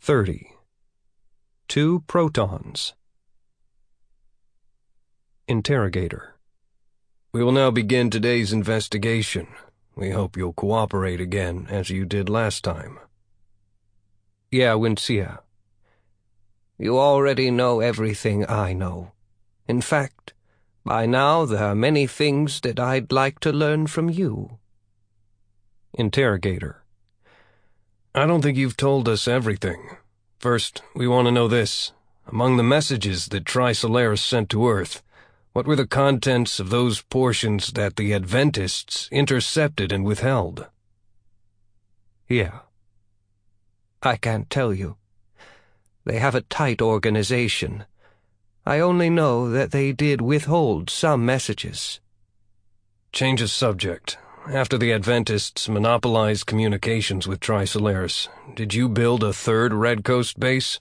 30. 2 protons. Interrogator: We will now begin today's investigation. We hope you'll cooperate again, as you did last time. Yeah, Wincia. You already know everything I know. In fact, by now there are many things that I'd like to learn from you. Interrogator: I don't think you've told us everything. First, we want to know this. Among the messages that Tri-Solaris sent to Earth, what were the contents of those portions that the Adventists intercepted and withheld? Yeah. I can't tell you. They have a tight organization. I only know that they did withhold some messages. Change of subject. After the Adventists monopolized communications with Tri-Solaris, did you build a third Red Coast base?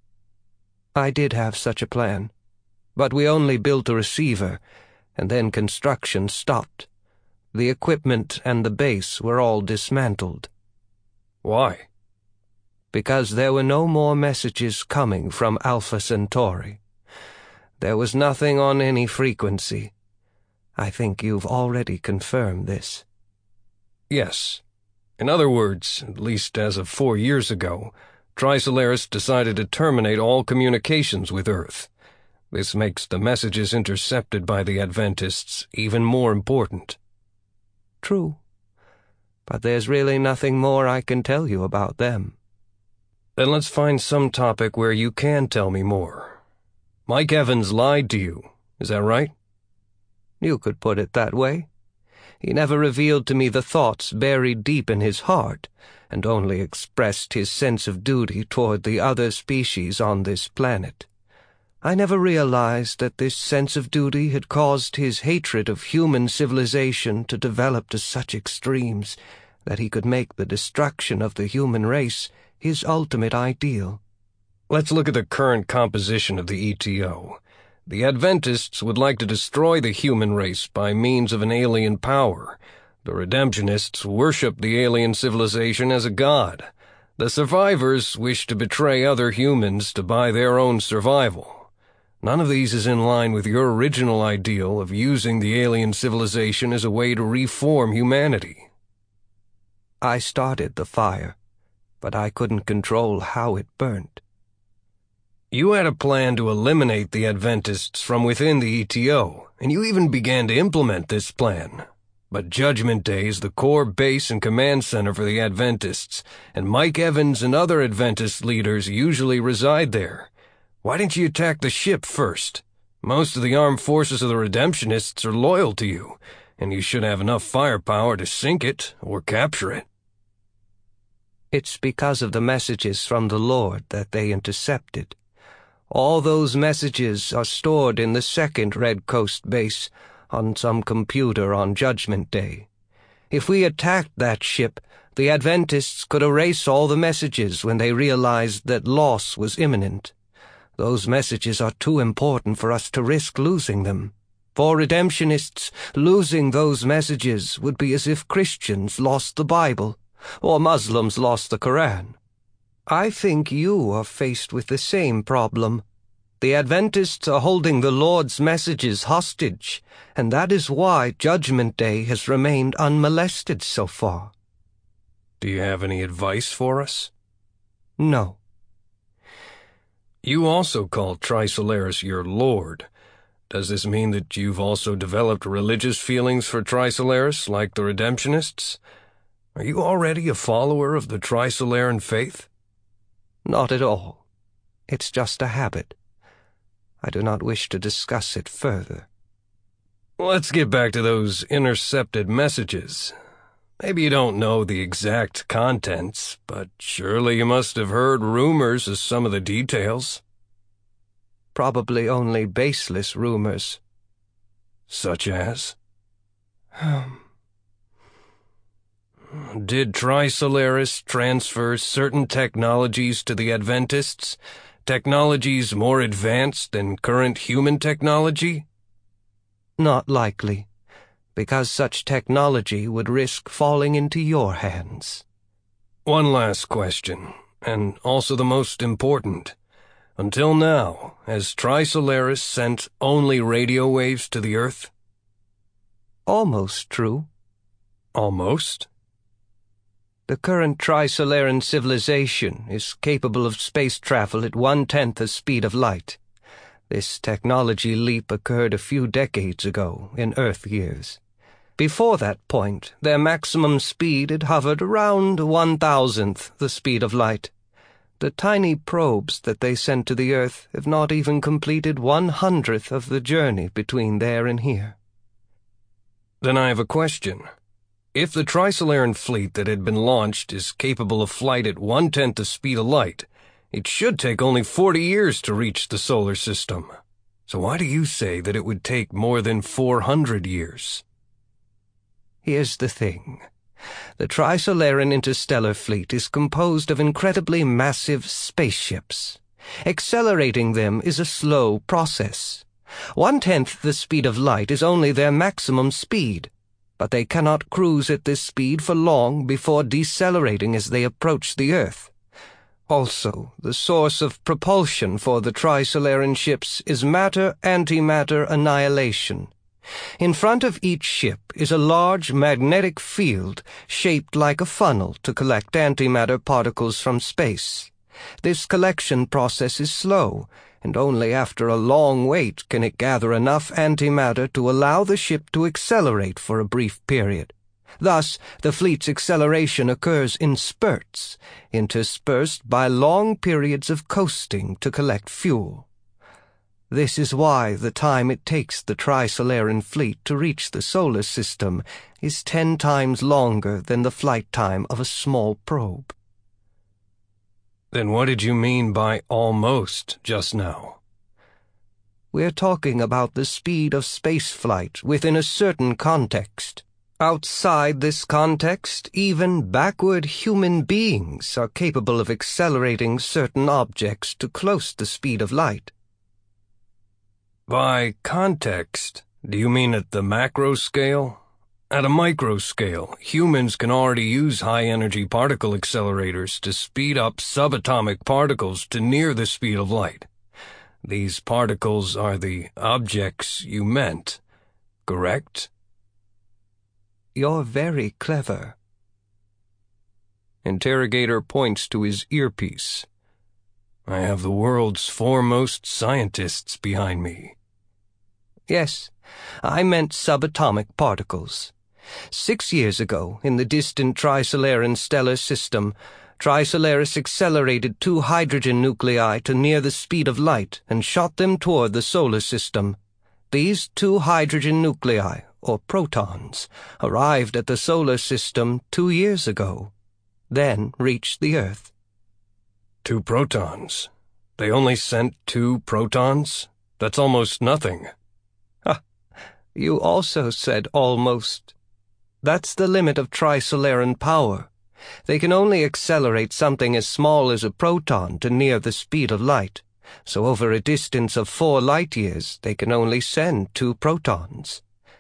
I did have such a plan, but we only built a receiver, and then construction stopped. The equipment and the base were all dismantled. Why? Because there were no more messages coming from Alpha Centauri. There was nothing on any frequency. I think you've already confirmed this. Yes. In other words, at least as of 4 years ago, Tri-Solaris decided to terminate all communications with Earth. This makes the messages intercepted by the Adventists even more important. True. But there's really nothing more I can tell you about them. Then let's find some topic where you can tell me more. Mike Evans lied to you, is that right? You could put it that way. He never revealed to me the thoughts buried deep in his heart, and only expressed his sense of duty toward the other species on this planet. I never realized that this sense of duty had caused his hatred of human civilization to develop to such extremes that he could make the destruction of the human race his ultimate ideal. Let's look at the current composition of the ETO. The Adventists would like to destroy the human race by means of an alien power. The Redemptionists worship the alien civilization as a god. The survivors wish to betray other humans to buy their own survival. None of these is in line with your original ideal of using the alien civilization as a way to reform humanity. I started the fire, but I couldn't control how it burnt. You had a plan to eliminate the Adventists from within the ETO, and you even began to implement this plan. But Judgment Day is the core base and command center for the Adventists, and Mike Evans and other Adventist leaders usually reside there. Why didn't you attack the ship first? Most of the armed forces of the Redemptionists are loyal to you, and you should have enough firepower to sink it or capture it. It's because of the messages from the Lord that they intercepted. All those messages are stored in the second Red Coast base on some computer on Judgment Day. If we attacked that ship, the Adventists could erase all the messages when they realized that loss was imminent. Those messages are too important for us to risk losing them. For Redemptionists, losing those messages would be as if Christians lost the Bible, or Muslims lost the Quran. I think you are faced with the same problem. The Adventists are holding the Lord's messages hostage, and that is why Judgment Day has remained unmolested so far. Do you have any advice for us? No. You also call Tri-Solaris your Lord. Does this mean that you've also developed religious feelings for Tri-Solaris like the Redemptionists? Are you already a follower of the Tri-Solaran faith? Not at all. It's just a habit. I do not wish to discuss it further. Let's get back to those intercepted messages. Maybe you don't know the exact contents, but surely you must have heard rumors of some of the details. Probably only baseless rumors. Such as? Did Tri-Solaris transfer certain technologies to the Adventists? Technologies more advanced than current human technology? Not likely, because such technology would risk falling into your hands. One last question. and also the most important. Until now, has Tri-Solaris sent only radio waves to the Earth? Almost true. Almost? The current Tri-Solaran civilization is capable of space travel at 1/10 the speed of light. This technology leap occurred a few decades ago in Earth years. Before that point, their maximum speed had hovered around 1,000th the speed of light. The tiny probes that they sent to the Earth have not even completed 1/100th of the journey between there and here. Then I have a question. If the Tri-Solaran fleet that had been launched is capable of flight at 1/10 the speed of light, it should take only 40 years to reach the solar system. So why do you say that it would take more than 400 years? Here's the thing. The Tri-Solaran interstellar fleet is composed of incredibly massive spaceships. Accelerating them is a slow process. 1/10 the speed of light is only their maximum speed, but they cannot cruise at this speed for long before decelerating as they approach the Earth. Also, the source of propulsion for the Tri-Solaran ships is matter-antimatter annihilation. In front of each ship is a large magnetic field shaped like a funnel to collect antimatter particles from space. This collection process is slow, and only after a long wait can it gather enough antimatter to allow the ship to accelerate for a brief period. Thus, the fleet's acceleration occurs in spurts, interspersed by long periods of coasting to collect fuel. This is why the time it takes the Tri-Solaran fleet to reach the solar system is 10 times longer than the flight time of a small probe. Then what did you mean by almost just now? We're talking about the speed of spaceflight within a certain context. Outside this context, even backward human beings are capable of accelerating certain objects to close the speed of light. By context, do you mean at the macro scale? At a micro scale, humans can already use high-energy particle accelerators to speed up subatomic particles to near the speed of light. These particles are the objects you meant, correct? You're very clever. Interrogator points to his earpiece. I have the world's foremost scientists behind me. Yes, I meant subatomic particles. 6 years ago, in the distant Tri-Solaran stellar system, Tri-Solaris accelerated 2 hydrogen nuclei to near the speed of light and shot them toward the solar system. These 2 hydrogen nuclei, or protons, arrived at the solar system 2 years ago, then reached the Earth. 2 protons? They only sent 2 protons? That's almost nothing. You also said almost. That's the limit of Tri-Solaran power. They can only accelerate something as small as a proton to near the speed of light, so over a distance of 4 light-years they can only send 2 protons.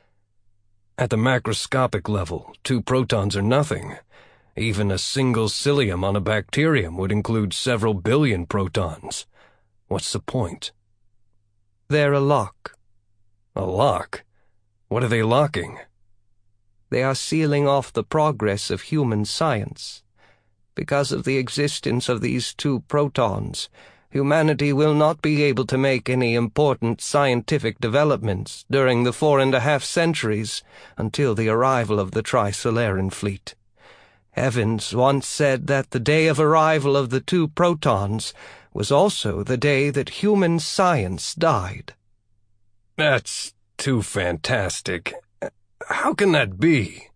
At the macroscopic level, 2 protons are nothing. Even a single cilium on a bacterium would include several billion protons. What's the point? They're a lock. A lock? What are they locking? They are sealing off the progress of human science. Because of the existence of these 2 protons, humanity will not be able to make any important scientific developments during the 4.5 centuries until the arrival of the Tri-Solaran fleet. Evans once said that the day of arrival of the 2 protons was also the day that human science died. That's too fantastic. How can that be?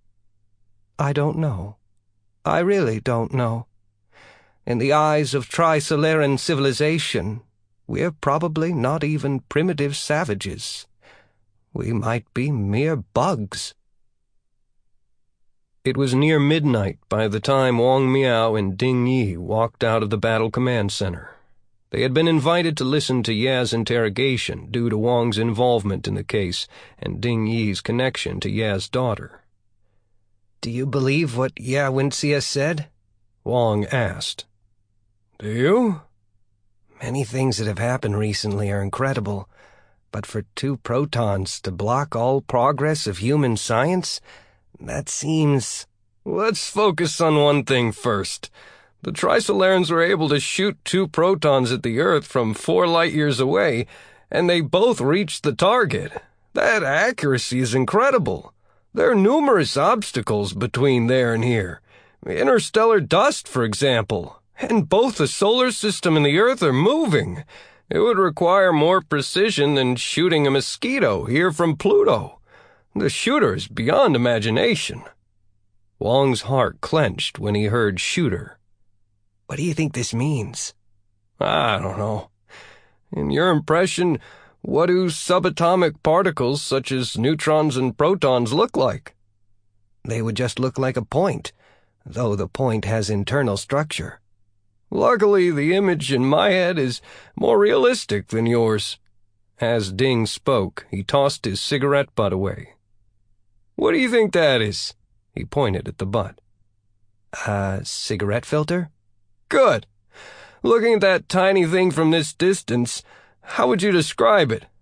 I don't know. I really don't know. In the eyes of Tri-Solaran civilization, we're probably not even primitive savages. We might be mere bugs. It was near midnight by the time Wang Miao and Ding Yi walked out of the Battle Command Center. They had been invited to listen to Ye's interrogation due to Wang's involvement in the case and Ding Yi's connection to Ye's daughter. "Do you believe what Ye Wenxia said?" Wang asked. Do you? Many things that have happened recently are incredible, but for 2 protons to block all progress of human science, that seems... Let's focus on one thing first. The Trisolarans were able to shoot 2 protons at the Earth from 4 light-years away, and they both reached the target. That accuracy is incredible. There are numerous obstacles between there and here. Interstellar dust, for example. And both the solar system and the Earth are moving. It would require more precision than shooting a mosquito here from Pluto. The shooter is beyond imagination. Wong's heart clenched when he heard shooter. What do you think this means? I don't know. In your impression, what do subatomic particles such as neutrons and protons look like? They would just look like a point, though the point has internal structure. Luckily, the image in my head is more realistic than yours. As Ding spoke, he tossed his cigarette butt away. What do you think that is? He pointed at the butt. A cigarette filter? Good. Looking at that tiny thing from this distance, how would you describe it?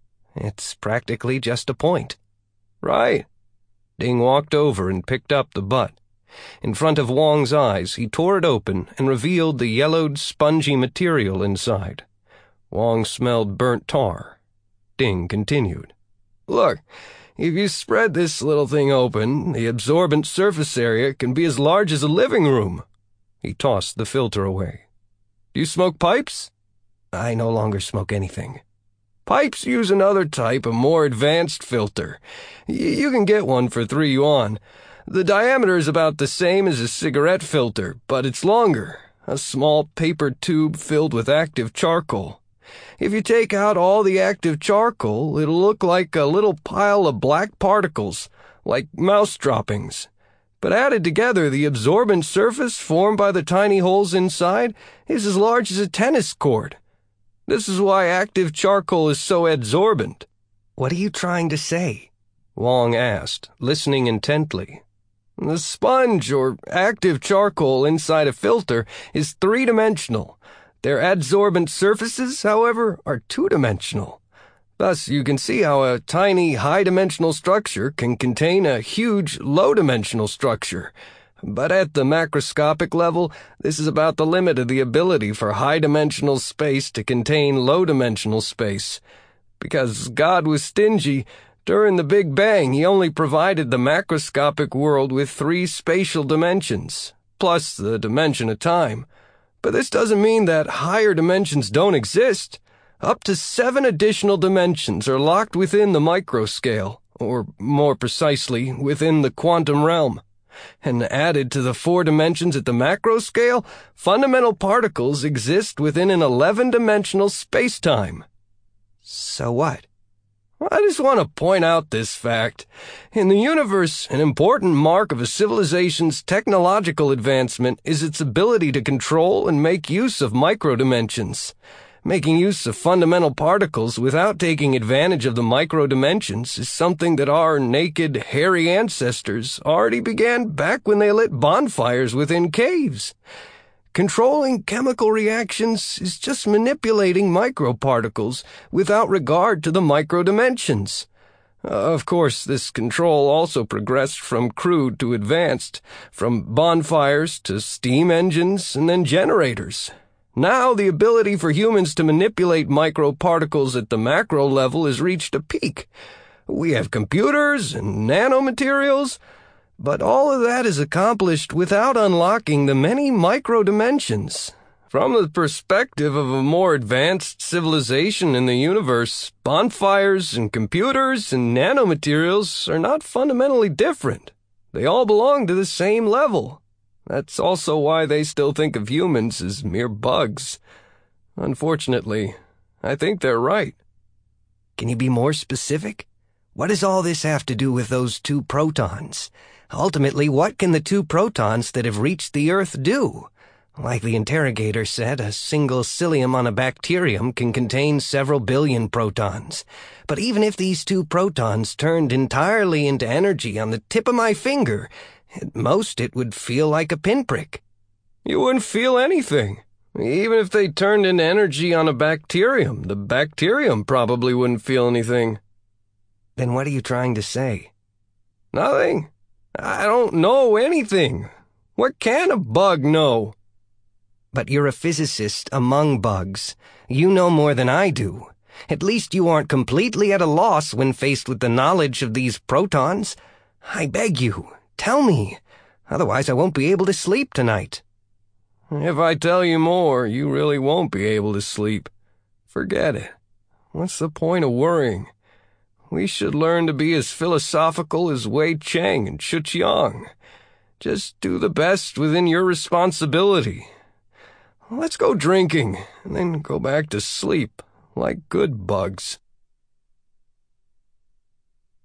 It's practically just a point. Right. Ding walked over and picked up the butt. In front of Wong's eyes, he tore it open and revealed the yellowed, spongy material inside. Wong smelled burnt tar. Ding continued. Look, if you spread this little thing open, the absorbent surface area can be as large as a living room. He tossed the filter away. Do you smoke pipes? I no longer smoke anything. Pipes use another type, a more advanced filter. You can get one for 3 yuan. The diameter is about the same as a cigarette filter, but it's longer. A small paper tube filled with active charcoal. If you take out all the active charcoal, it'll look like a little pile of black particles, like mouse droppings. But added together, the absorbent surface formed by the tiny holes inside is as large as a tennis court. This is why active charcoal is so adsorbent. What are you trying to say? Wong asked, listening intently. The sponge, or active charcoal inside a filter, is 3-dimensional. Their adsorbent surfaces, however, are 2-dimensional. Thus, you can see how a tiny, high-dimensional structure can contain a huge, low-dimensional structure. But at the macroscopic level, this is about the limit of the ability for high-dimensional space to contain low-dimensional space. Because God was stingy, during the Big Bang, he only provided the macroscopic world with 3 spatial dimensions, plus the dimension of time. But this doesn't mean that higher dimensions don't exist. Up to 7 additional dimensions are locked within the microscale, or more precisely, within the quantum realm. And added to the 4 dimensions at the macro scale, fundamental particles exist within an 11-dimensional space-time. So what? I just want to point out this fact. In the universe, an important mark of a civilization's technological advancement is its ability to control and make use of microdimensions. Making use of fundamental particles without taking advantage of the microdimensions is something that our naked, hairy ancestors already began back when they lit bonfires within caves. Controlling chemical reactions is just manipulating microparticles without regard to the microdimensions. Of course, this control also progressed from crude to advanced, from bonfires to steam engines and then generators. Now the ability for humans to manipulate microparticles at the macro level has reached a peak. We have computers and nanomaterials, but all of that is accomplished without unlocking the many micro-dimensions. From the perspective of a more advanced civilization in the universe, bonfires and computers and nanomaterials are not fundamentally different. They all belong to the same level. That's also why they still think of humans as mere bugs. Unfortunately, I think they're right. Can you be more specific? What does all this have to do with those 2 protons? Ultimately, what can the 2 protons that have reached the Earth do? Like the interrogator said, a single cilium on a bacterium can contain several billion protons. But even if these 2 protons turned entirely into energy on the tip of my finger, at most it would feel like a pinprick. You wouldn't feel anything. Even if they turned into energy on a bacterium, the bacterium probably wouldn't feel anything. Then what are you trying to say? Nothing. I don't know anything. What can a bug know? But you're a physicist among bugs. You know more than I do. At least you aren't completely at a loss when faced with the knowledge of these protons. I beg you, tell me. Otherwise I won't be able to sleep tonight. If I tell you more, you really won't be able to sleep. Forget it. What's the point of worrying? We should learn to be as philosophical as Wei Cheng and Chu Qiang. Just do the best within your responsibility. Let's go drinking, and then go back to sleep like good bugs.